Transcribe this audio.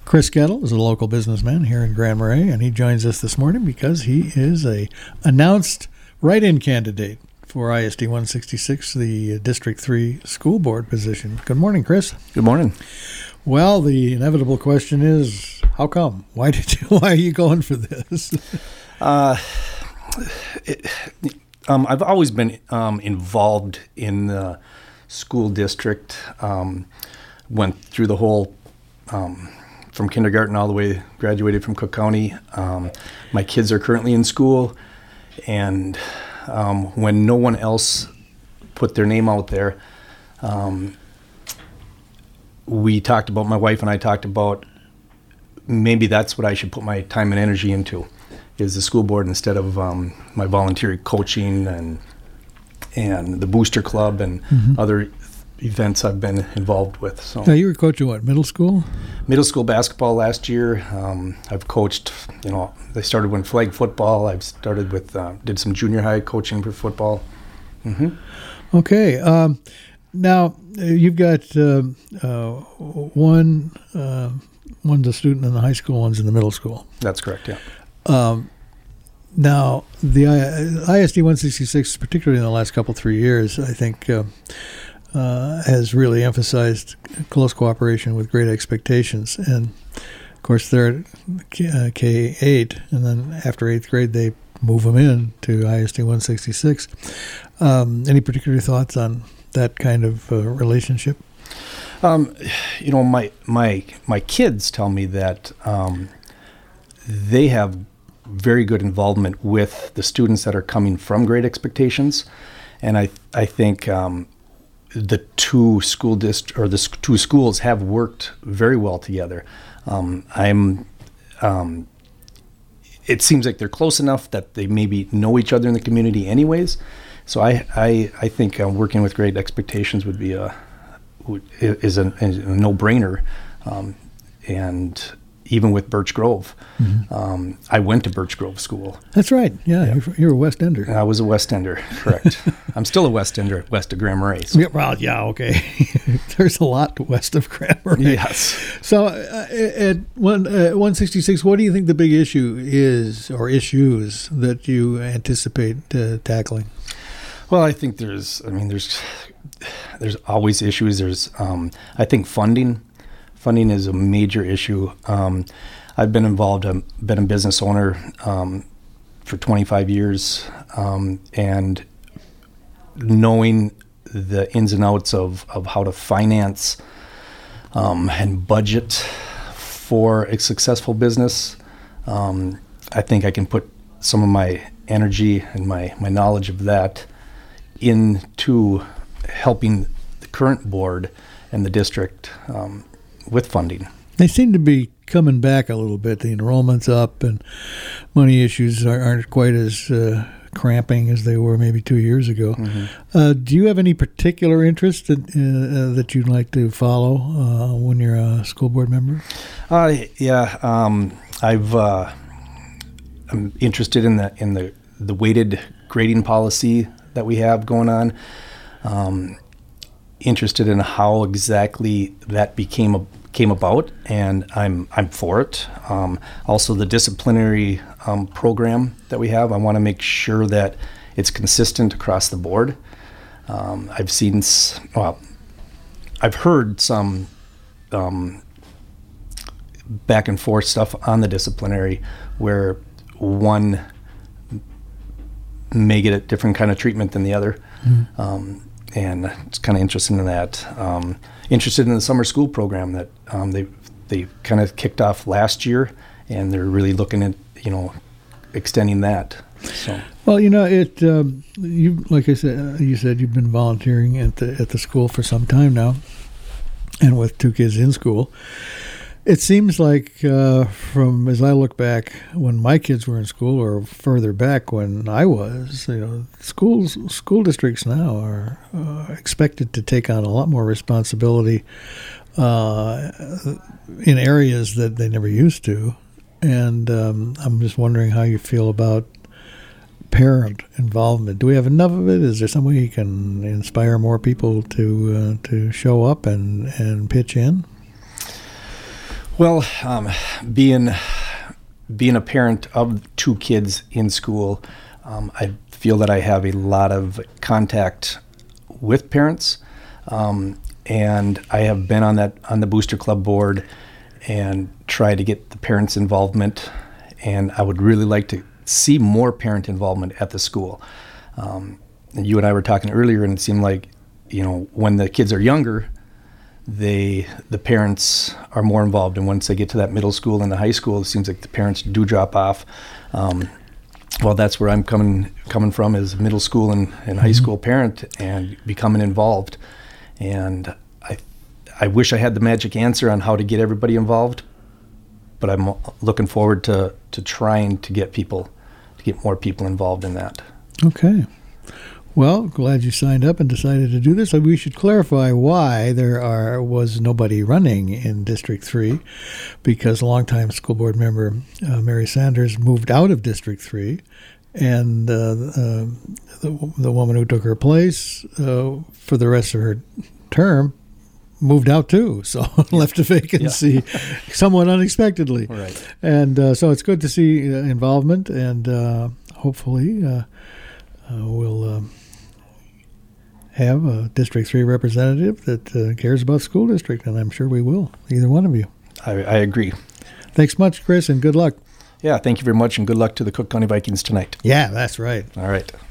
Chris Kettle is a local businessman here in Grand Marais, and he joins us this morning because he is a announced write-in candidate for ISD 166, the District 3 school board position. Good morning, Chris. Good morning. Well, the inevitable question is, how come? Why are you going for this? I've always been involved in the school district. Went through the whole from kindergarten all the way, graduated from Cook County. My kids are currently in school, and when no one else put their name out there, my wife and I talked about maybe that's what I should put my time and energy into, is the school board instead of my volunteer coaching and the booster club and other events I've been involved with. So now, you were coaching what, middle school? Middle school basketball last year. I've coached, they started with flag football. I've started with, did some junior high coaching for football. Mm-hmm. Okay. Now, you've got one's a student in the high school, one's in the middle school. That's correct, yeah. Now, the ISD 166, particularly in the last 3 years, I think has really emphasized close cooperation with Great Expectations. And, of course, they're K-8, and then after 8th grade, they move them in to ISD 166. Any particular thoughts on that kind of relationship? My kids tell me that they have very good involvement with the students that are coming from Great Expectations, and I think the two schools have worked very well together. It seems like they're close enough that they maybe know each other in the community anyways. So I think working with Great Expectations would be a no-brainer, and even with Birch Grove, I went to Birch Grove School. That's right. Yeah. You're a West Ender. I was a West Ender, correct. I'm still a West Ender, west of Grand Marais. So. Yeah, well, yeah, okay. There's a lot west of Grand Marais. Yes. So at 166, what do you think the big issue is, or issues that you anticipate tackling? Well, I think there's always issues. There's, I think funding is a major issue. I've been involved. I've been a business owner for 25 years, and knowing the ins and outs of how to finance and budget for a successful business, I think I can put some of my energy and my knowledge of that into helping the current board and the district with funding. They seem to be coming back a little bit. The enrollment's up, and money issues aren't quite as cramping as they were maybe 2 years ago. Mm-hmm. Do you have any particular interest that you'd like to follow when you're a school board member? I'm interested in the weighted grading policy that we have going on. Interested in how exactly that came about, and I'm for it. Also, the disciplinary program that we have, I want to make sure that it's consistent across the board. I've heard some back and forth stuff on the disciplinary where one may get a different kind of treatment than the other. Mm-hmm. And it's kind of interested in that. Interested in the summer school program that they kind of kicked off last year, and they're really looking at extending that. So. Well, you like I said, you said you've been volunteering at the school for some time now, and with 2 kids in school. It seems like from as I look back when my kids were in school, or further back when I was, school districts now are expected to take on a lot more responsibility in areas that they never used to. And I'm just wondering how you feel about parent involvement. Do we have enough of it? Is there some way you can inspire more people to show up and pitch in? Well, being a parent of 2 kids in school, I feel that I have a lot of contact with parents, and I have been on the Booster Club board and try to get the parents' involvement. And I would really like to see more parent involvement at the school. And you and I were talking earlier, and it seemed like, when the kids are younger, the parents are more involved, and once they get to that middle school and the high school, it seems like the parents do drop off. Well, that's where I'm coming from, as a middle school and high school parent, and becoming involved. And I wish I had the magic answer on how to get everybody involved, but I'm looking forward to trying to get more people involved in that. Okay. Well, glad you signed up and decided to do this. We should clarify why there was nobody running in District 3, because longtime school board member Mary Sanders moved out of District 3, and the woman who took her place for the rest of her term moved out too, so left a vacancy somewhat unexpectedly. Right. And so it's good to see involvement, and hopefully we'll have a District 3 representative that cares about school district, and I'm sure we will, either one of you. I agree. Thanks much, Chris, and good luck. Yeah, thank you very much, and good luck to the Cook County Vikings tonight. Yeah, that's right. All right.